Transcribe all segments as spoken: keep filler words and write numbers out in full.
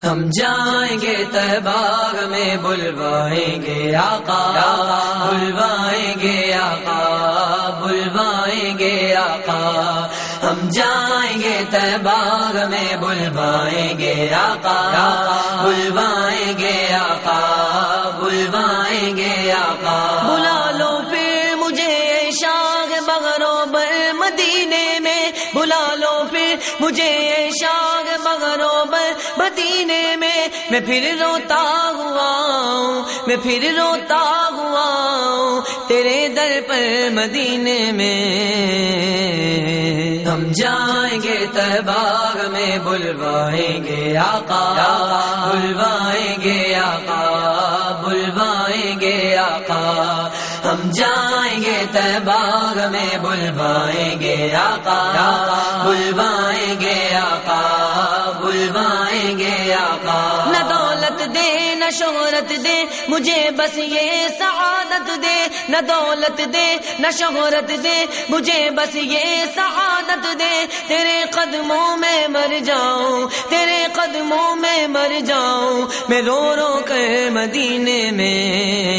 ہم جائیں گے تہباغ میں بلوائیں گے آقا، بلوائیں گے آقا، بلوائیں گے آقا، ہم جائیں گے تہباغ میں بلوائیں گے آقا، بلوائیں گے آقا، بلوائیں گے آقا، بلا لو پھر مجھے شاغ بغرو بر مدینے میں، بلا لو پھر مجھے شاغ بغرو بر مدینے میں، میں پھر روتا ہوا ہوں، میں پھر روتا ہوا ہوں تیرے در پر مدینے میں، ہم جائیں گے تہباغ میں بلوائیں گے آقا، بلوائیں گے آقا، بلوائیں گے آقا، ہم جائیں گے تہباغ میں بلوائیں گے آقا، بلوائیں گے آقا، بلوائیں گے آقا، نہ دولت دے نہ شہرت دے مجھے بس یہ سعادت دے، نہ دولت دے نہ شہرت دے مجھے بس یہ سعادت دے، تیرے قدموں میں مر جاؤں، تیرے قدموں میں مر جاؤں میں رو رو کر مدینے میں،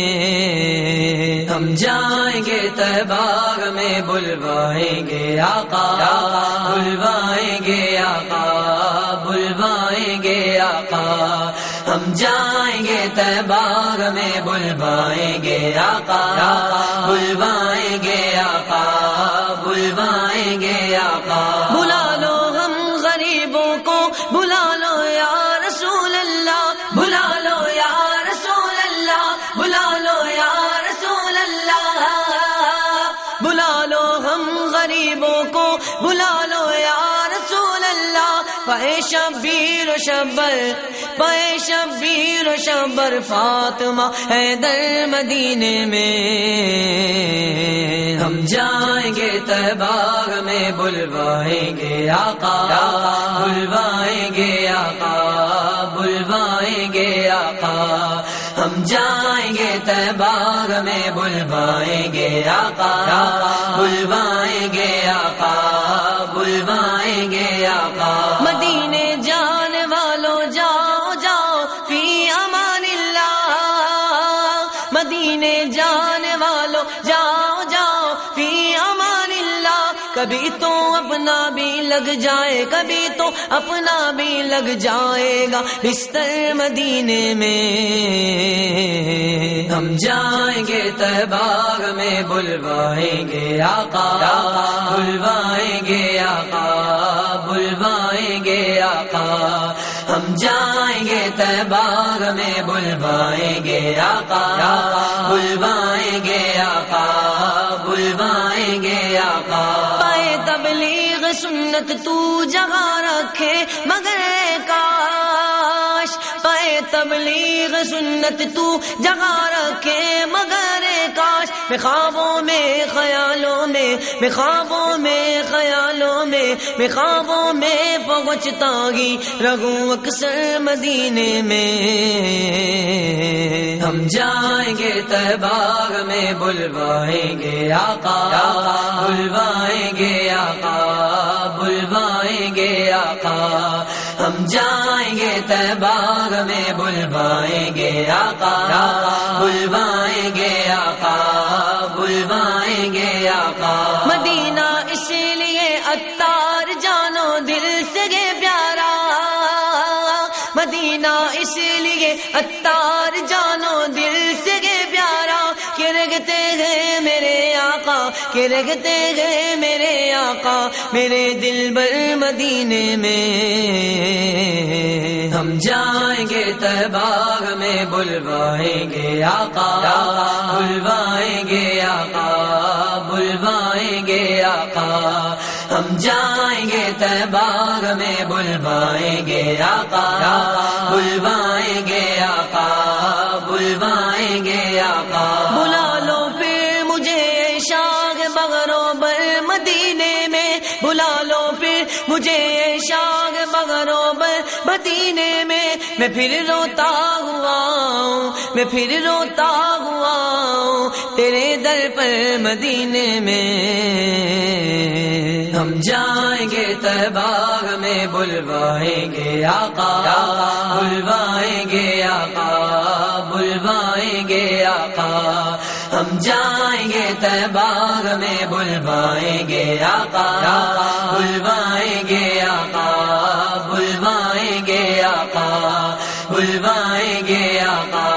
ہم جائیں گے تہباغ میں بلوائیں گے آقا، بلوائیں گے آقا، بلوائیں گے آقا، ہم جائیں گے تہباغ میں بلوائیں گے آقا، بلوائیں گے آقا، بلوائیں گے آقا، بلا لو ہم غریبوں کو، بلا لو یا رسول اللہ، بلا لو یا رسول اللہ، بلا لو یا رسول اللہ، بلا لو ہم غریبوں کو، بلا لو یا رسول اللہ، پائے شبیر و شبر، پائے شبیر و شبر فاطمہ حیدر مدینے میں، ہم جائیں گے تہباغ میں بلوائیں گے آقا، بلوائیں گے آقا، بلوائیں گے آقا، ہم جائیں گے تہباغ میں بلوائیں گے آقا، بلوائیں گے آقا، بلوائیں گے آقا، مدینے جانے والوں جاؤ جاؤ فی امان اللہ، مدینے جانے والوں جاؤ جاؤ فی امان اللہ، کبھی تو اپنا بھی لگ جائے، کبھی تو اپنا بھی لگ جائے گا بستر مدینے میں، ہم جائیں گے تہباغ میں بلوائیں گے آقا، بلوائیں گے آقا، بلوائیں گے آقا، ہم جائیں گے تہباغ میں بلوائیں گے آقا، بلوائیں گے آقا، بلوائیں گے آقا، پائے تبلیغ سنت تو جگہ رکھے مگر کاش، پائے تبلیغ سنت تو جگہ رکھے مگر کاش، میں خوابوں میں خیالوں میں، میں خوابوں میں خیالوں میں، میں خوابوں میں پہنچتا ہی رہوں اکثر مدینے میں، ہم جائیں گے تہباغ میں بلوائیں گے آقا، بلوائیں گے آقا، بلوائیں گے آقا، ہم جائیں گے تہباغ میں بلوائیں گے آقا، بلوائیں گے آقا، بلوائیں گے آقا، مدینہ اس لیے عطار جانو دل سے پیارا، مدینہ اس لیے عطار جانو دل سے پیارا، کہ رگتے گئے میرے آقا، کہ رگتے گئے میرے آقا میرے دل بر مدینے میں، ہم جائیں گے تہباغ میں بلوائیں گے آقا، بلوائیں گے آقا، بلوائیں گے آقا، ہم جائیں گے تہباغ میں بلوائیں گے آقا، بلوائیں گے آقا، بلوائیں گے آقا، بلا لو پھر مجھے شاغ بغرو بر مدینے میں، بلا لو پھر مجھے شاغ بغرو بر مدینے میں، میں پھر روتا ہوا ہوں، میں پھر روتا ہوا ہوں تیرے در پر مدینے میں، ہم جائیں گے تہباغ میں بلوائیں گے آقا، ہم جائیں گے طیبہ میں بلوائیں گے آقا بلوائیں گے آقا بلوائیں گے آقا بلوائیں گے آقا